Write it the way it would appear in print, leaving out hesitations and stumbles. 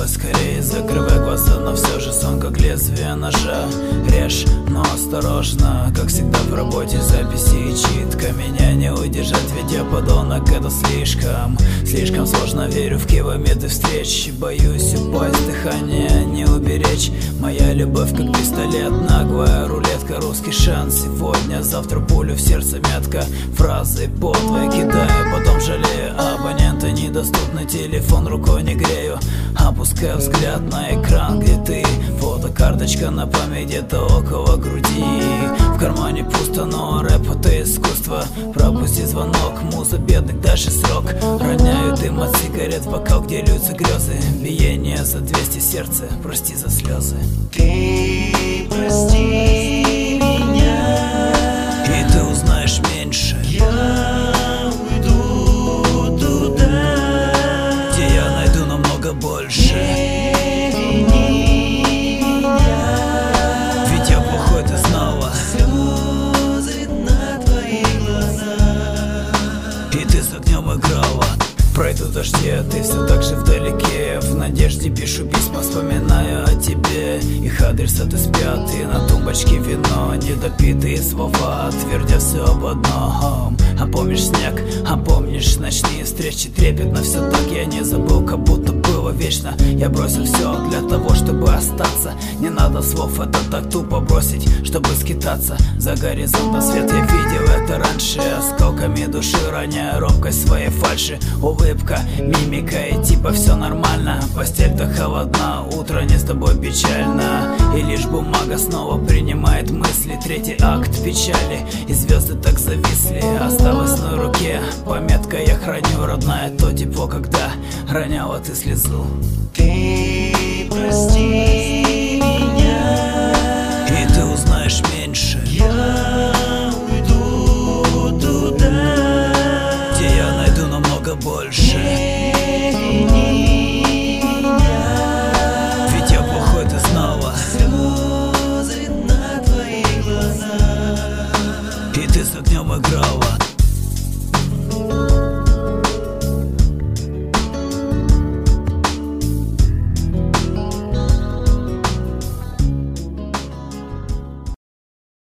поскорее, закрывай глаза, но все же сон как лезвие ножа. Режь, но осторожно, как всегда в работе записи и читка. Меня не удержать, ведь я подонок, это слишком сложно. Верю в километры встреч, боюсь упасть, дыхание не уберечь. Моя любовь как пистолет, наглая рулетка, русский шанс. Сегодня, завтра пулю в сердце, метка, фразы подлые кидаю, потом жалею. Абоненты недоступны, телефон рукой не грею. Опускаю взгляд на экран, где ты. Фотокарточка на память где-то около груди. В кармане пусто, но рэп это искусство. Пропусти звонок, муза бедных, дальше срок. Роняю дым от сигарет, бокал, где льются грезы. Биение за 200 сердце, прости за слезы. Ты прости меня, и ты узнаешь меньше. я уйду туда, где я найду намного больше. не вини меня, ведь я плохой, ты знала. слезы на твоих глазах, и ты с огнем играла. Пройдут дожди, а ты все так же вдалеке. В надежде пишу письма, вспоминаю о тебе. Их адресы спят, и на тумбочке вино. Недопитые слова, твердя все об одном. А помнишь снег, а помнишь ночные встречи. Трепетно все так, я не забыл, как будто было вечно. Я бросил все для того, чтобы остаться. Не надо слов, это так тупо бросить, чтобы скитаться. За горизонтом свет, я видел это раньше. Осколками души роняя робкость своей фальши. Улыбка, мимика и типа все нормально. Постель-то холодна, утро не с тобой печально. И лишь бумага снова принимает мысли. Третий акт печали, и звезды так зависли. Осталась на руке пометка, я храню, родная, то тепло, когда роняла ты слезу. ты прости меня, и ты узнаешь меньше. я уйду туда, где я найду намного больше. не вини меня, ведь я плохой, ты знала. слезы на твоих глазах, и ты с огнем играла.